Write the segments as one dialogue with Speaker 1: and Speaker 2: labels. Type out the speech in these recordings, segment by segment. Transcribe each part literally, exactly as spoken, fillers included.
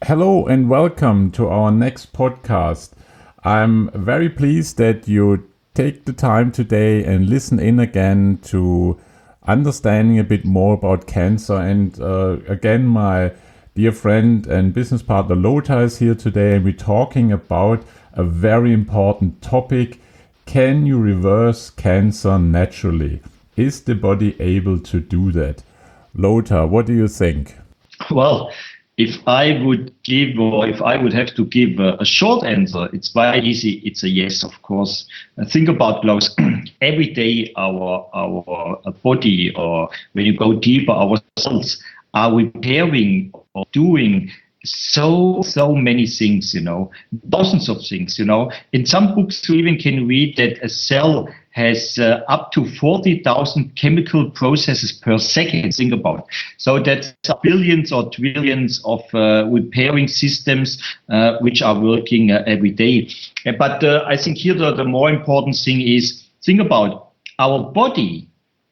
Speaker 1: Hello and welcome to our next podcast. I'm very pleased that you take the time today and listen in again to understanding a bit more about cancer. And uh, again, my dear friend and business partner Lothar is here today, and we're talking about a very important topic. Can you reverse cancer naturally? Is the body able to do that? Lothar, what do you think?
Speaker 2: Well, if I would give, or if I would have to give a, a short answer, it's very easy. It's a yes, of course. Uh, think about, Klaus. Every day, our our body, or when you go deeper, our cells are repairing or doing so so many things. You know, thousands of things. You know, in some books, you even can read that a cell has uh, up to forty thousand chemical processes per second. Think about it. So that's billions or trillions of uh, repairing systems uh, which are working uh, every day. Uh, But uh, I think here the, the more important thing is, think about our body,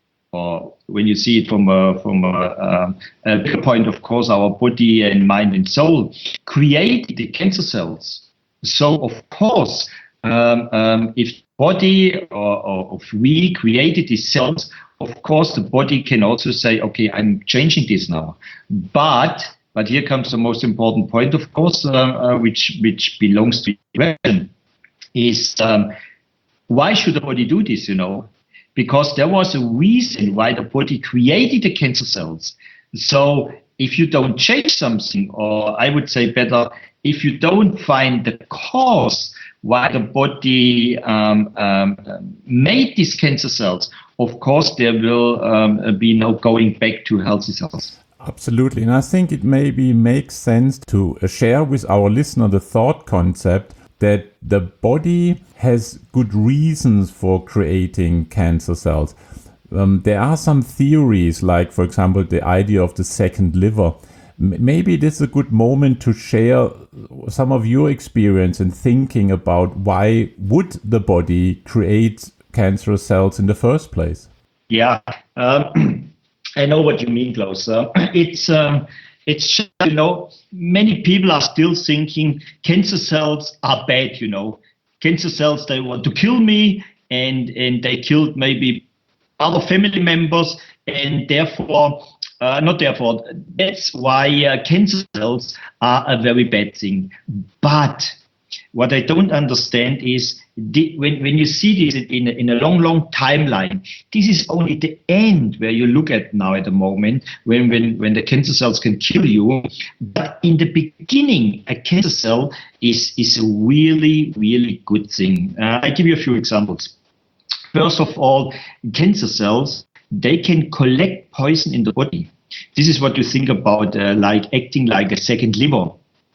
Speaker 2: or when you see it from a, from a, a bigger point, of course, our body and mind and soul create the cancer cells. So, of course, um, um, if body or, or if we created these cells, of course, the body can also say, okay, I'm changing this now. But but here comes the most important point, of course, uh, uh, which which belongs to the question, is um, why should the body do this, you know? Because there was a reason why the body created the cancer cells. So if you don't change something, or I would say better, if you don't find the cause why the body um, um, made these cancer cells, of course, there will um, be no going back to healthy cells.
Speaker 1: Absolutely. And I think it maybe makes sense to share with our listener the thought concept that the body has good reasons for creating cancer cells. Um, there are some theories, like, for example, the idea of the second liver. M- maybe this is a good moment to share some of your experience in thinking about why would the body create cancerous cells in the first place?
Speaker 2: Yeah, um, I know what you mean, Klaus. Uh, it's um, it's just, you know, many people are still thinking cancer cells are bad. You know, cancer cells, they want to kill me, and and they killed maybe other family members, and therefore, uh, not therefore. That's why uh, cancer cells are a very bad thing. But what I don't understand is the, when, when you see this in a, in a long, long timeline, this is only the end where you look at now at the moment when, when, when the cancer cells can kill you. But in the beginning, a cancer cell is, is a really, really good thing. Uh, I give you a few examples. First of all, cancer cells, they can collect poison in the body. This is what you think about, uh, like acting like a second liver.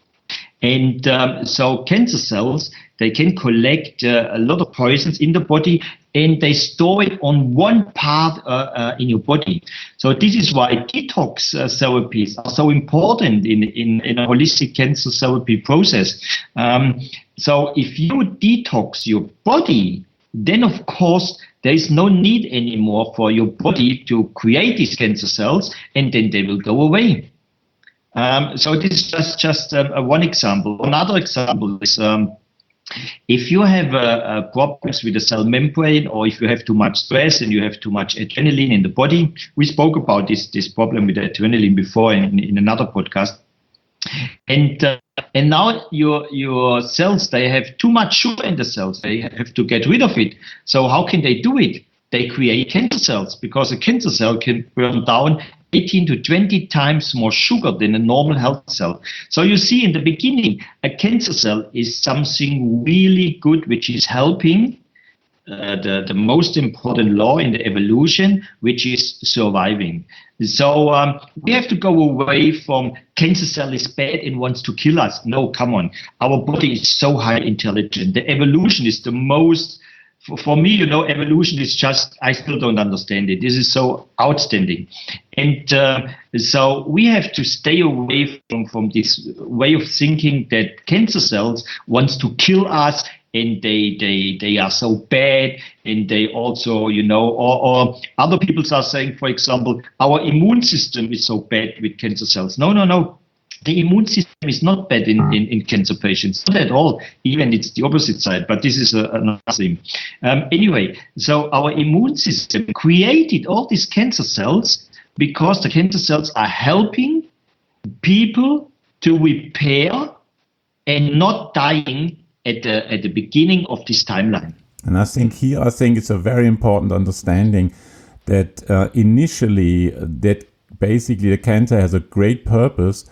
Speaker 2: And um, so cancer cells, they can collect uh, a lot of poisons in the body, and they store it on one part uh, uh, in your body. So this is why detox uh, therapies are so important in, in, in a holistic cancer therapy process. Um, so if you detox your body, then of course there is no need anymore for your body to create these cancer cells, and then they will go away. Um, so this is just, just uh, one example. Another example is um, if you have uh, uh, problems with the cell membrane, or if you have too much stress and you have too much adrenaline in the body. We spoke about this, this problem with the adrenaline before in, in another podcast. And uh, and now your your cells, they have too much sugar in the cells. They have to get rid of it. So how can they do it? They create cancer cells, because a cancer cell can burn down eighteen to twenty times more sugar than a normal healthy cell. So you see, in the beginning, a cancer cell is something really good, which is helping uh, the, the most important law in the evolution, which is surviving. So um, we have to go away from cancer cell is bad and wants to kill us. No, come on. Our body is so high intelligent. The evolution is the most, for, for me, you know, evolution is just, I still don't understand it. This is so outstanding. And uh, so we have to stay away from, from this way of thinking that cancer cells wants to kill us, and they they they are so bad, and they also, you know, or, or other people are saying, for example, our immune system is so bad with cancer cells. No, no, no. the immune system is not bad in, in, in cancer patients, not at all. Even it's the opposite side, but this is a, another thing. Um, anyway, so our immune system created all these cancer cells because the cancer cells are helping people to repair and not dying at the at the beginning of this timeline.
Speaker 1: And I think here, I think it's a very important understanding that uh, initially that basically the cancer has a great purpose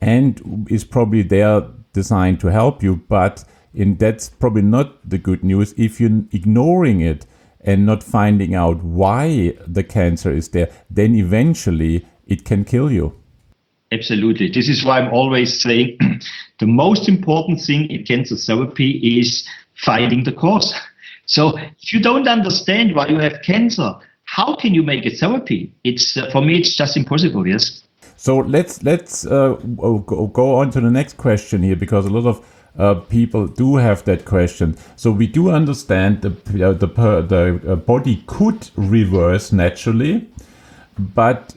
Speaker 1: and is probably there designed to help you, but in that's probably not the good news if you're ignoring it and not finding out why the cancer is there, then eventually it can kill you.
Speaker 2: Absolutely. This is why I'm always saying the most important thing in cancer therapy is finding the cause. So if you don't understand why you have cancer, how can you make a therapy? It's uh, for me, it's just impossible. Yes.
Speaker 1: So let's let's uh, go on to the next question here, because a lot of uh, people do have that question. So we do understand the uh, the the uh, body could reverse naturally. But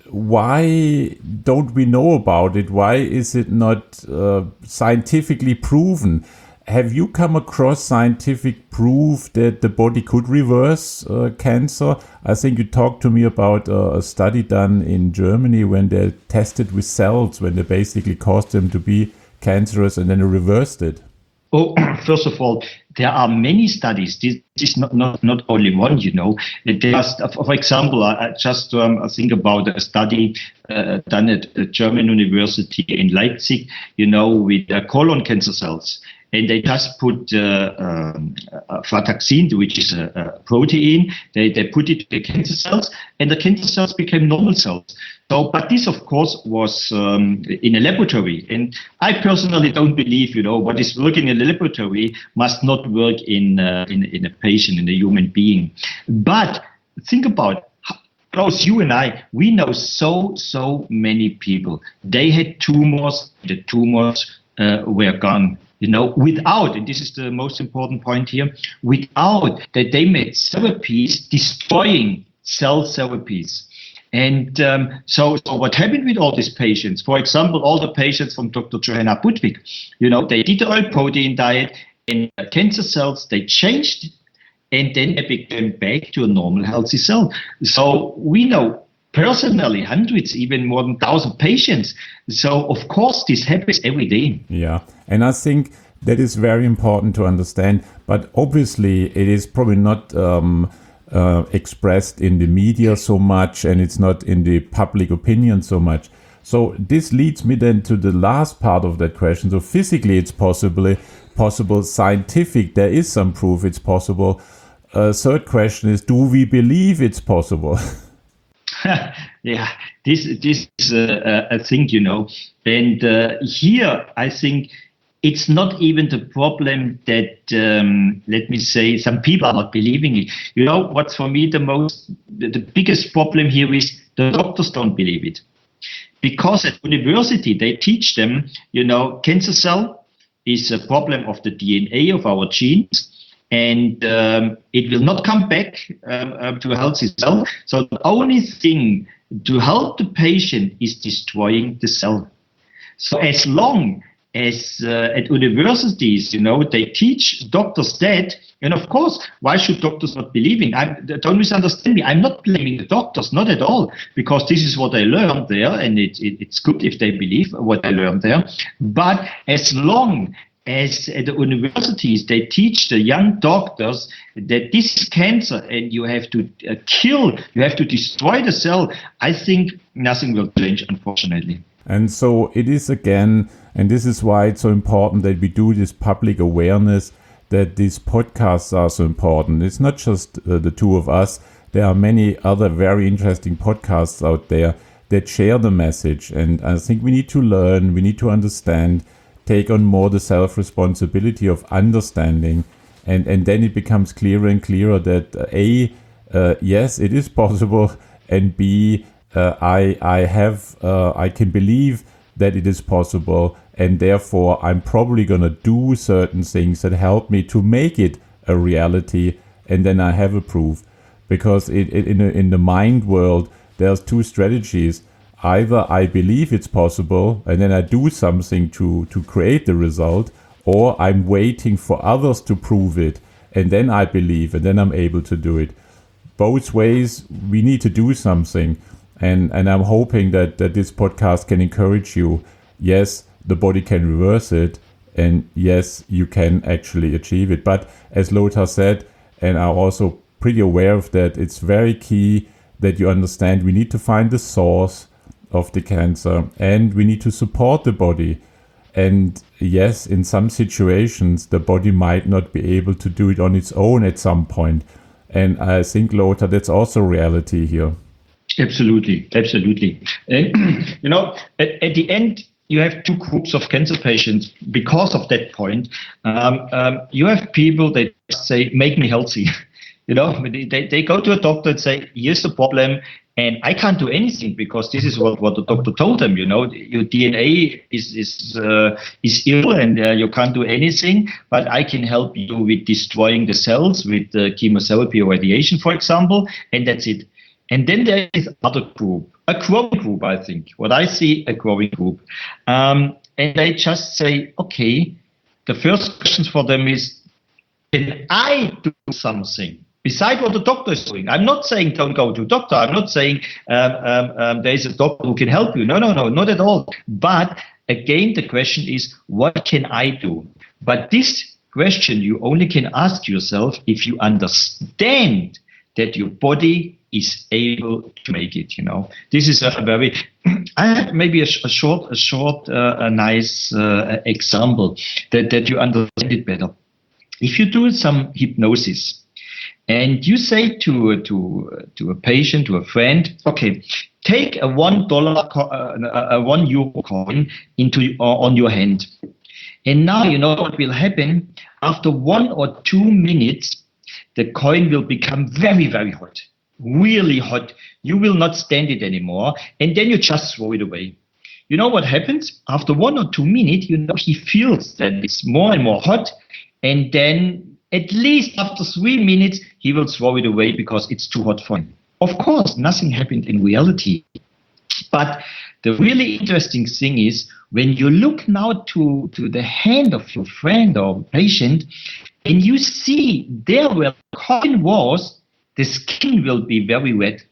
Speaker 1: why don't we know about it? Why is it not uh, scientifically proven? Have you come across scientific proof that the body could reverse uh, cancer? I think you talked to me about uh, a study done in Germany when they tested with cells, when they basically caused them to be cancerous and then they reversed it.
Speaker 2: Oh, first of all, there are many studies. This is not, not, not only one, you know. There's, for example, I just um, think about a study uh, done at a German university in Leipzig, you know, with uh, colon cancer cells. And they just put uh, um, uh, frataxin, which is a, a protein. They they put it in the cancer cells, and the cancer cells became normal cells. So, but this, of course, was um, in a laboratory. And I personally don't believe, you know, what is working in a laboratory must not work in uh, in, in a patient, in a human being. But think about Klaus, you and I, we know so so many people. They had tumors. The tumors uh, were gone. You know, without, and this is the most important point here, without that they made therapies destroying cell therapies. And um, so, so what happened with all these patients? For example, all the patients from Doctor Johanna Budwig, you know, they did the oil protein diet and uh, cancer cells, they changed and then they became back to a normal healthy cell. So we know personally hundreds, even more than thousand patients. So of course this happens every day.
Speaker 1: Yeah, and I think that is very important to understand. But obviously it is probably not um, uh, expressed in the media so much, and it's not in the public opinion so much. So this leads me then to the last part of that question. So physically it's possibly possible, scientific there is some proof it's possible. Uh, third question is, do we believe it's possible?
Speaker 2: Yeah, this this is a, a thing, you know, and uh, here I think it's not even the problem that um, let me say some people are not believing it. You know, what's for me the most the, the biggest problem here is the doctors don't believe it, because at university they teach them, you know, cancer cell is a problem of the D N A of our genes. And um, it will not come back um, um, to a healthy cell. So the only thing to help the patient is destroying the cell. So as long as uh, at universities, you know, they teach doctors that, and of course, why should doctors not believe in? I, don't misunderstand me. I'm not blaming the doctors, not at all, because this is what I learned there, and it, it, it's good if they believe what I learned there. But as long as at the universities, they teach the young doctors that this is cancer and you have to uh, kill, you have to destroy the cell, I think nothing will change, unfortunately.
Speaker 1: And so it is again, and this is why it's so important that we do this public awareness, that these podcasts are so important. It's not just uh, the two of us. There are many other very interesting podcasts out there that share the message. And I think we need to learn, we need to understand, take on more the self-responsibility of understanding, and, and then it becomes clearer and clearer that uh, A, uh, yes, it is possible, and B, uh, I I have uh, I can believe that it is possible, and therefore I'm probably gonna do certain things that help me to make it a reality, and then I have a proof. Because it, it in a, in the mind world, there's two strategies. either I believe it's possible and then I do something to, to create the result, or I'm waiting for others to prove it and then I believe and then I'm able to do it. Both ways, we need to do something. And, and I'm hoping that, that this podcast can encourage you. Yes, the body can reverse it. And yes, you can actually achieve it. But as Lothar said, and I'm also pretty aware of that, it's very key that you understand we need to find the source of the cancer and we need to support the body. And yes, in some situations, the body might not be able to do it on its own at some point. And I think, Lothar, that's also reality here.
Speaker 2: Absolutely, absolutely. And, you know, at, at the end, you have two groups of cancer patients because of that point. Um, um, you have people that say, make me healthy. You know, they, they go to a doctor and say, here's the problem, and I can't do anything because this is what, what the doctor told them. You know, your D N A is is uh, is ill and uh, you can't do anything, but I can help you with destroying the cells with uh, chemotherapy or radiation, for example, and that's it. And then there is another group, a growing group, I think. What I see, a growing group. Um, and they just say, okay, the first question for them is, can I do something besides what the doctor is doing? I'm not saying don't go to a doctor. I'm not saying um, um, um, there is a doctor who can help you. No, no, no, not at all. But again, the question is, what can I do? But this question you only can ask yourself if you understand that your body is able to make it. You know, this is a very, I have maybe a, a short, a short, uh, a nice uh, example that, that you understand it better. If you do some hypnosis and you say to to to a patient, to a friend, okay, take a one dollar, uh, a one euro coin into uh, on your hand, and now you know what will happen. After one or two minutes, the coin will become very, very hot. Really hot. You will not stand it anymore, and then you just throw it away. You know what happens? After one or two minutes, you know, he feels that it's more and more hot, and then at least after three minutes, he will throw it away because it's too hot for him. Of course, nothing happened in reality. But the really interesting thing is when you look now to, to the hand of your friend or patient, and you see there where the coin was, the skin will be very wet.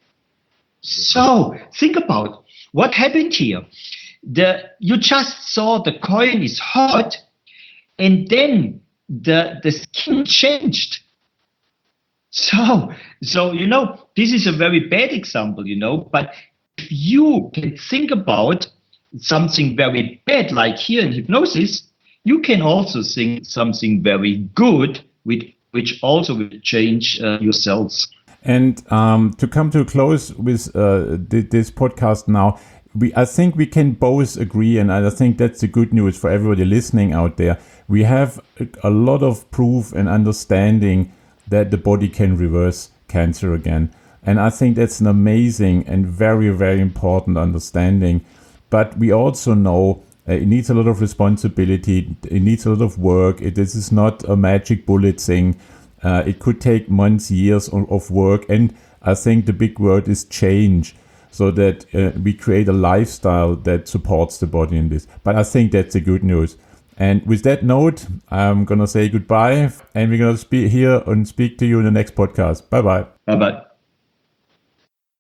Speaker 2: So think about what happened here. The you just saw the coin is hot, and then the the skin changed. So so you know, this is a very bad example, you know, but if you can think about something very bad like here in hypnosis, you can also think something very good with which also will change uh, your cells.
Speaker 1: And um, to come to a close with uh, th- this podcast now, we I think we can both agree, and I think that's the good news for everybody listening out there. We have a, a lot of proof and understanding that the body can reverse cancer again. And I think that's an amazing and very, very important understanding. But we also know uh, it needs a lot of responsibility. It needs a lot of work. It, this is not a magic bullet thing. Uh, it could take months, years of, of work. And I think the big word is change, so that uh, we create a lifestyle that supports the body in this. But I think that's the good news. And with that note, I'm going to say goodbye. And we're going to be here and speak to you in the next podcast. Bye-bye.
Speaker 2: Bye-bye.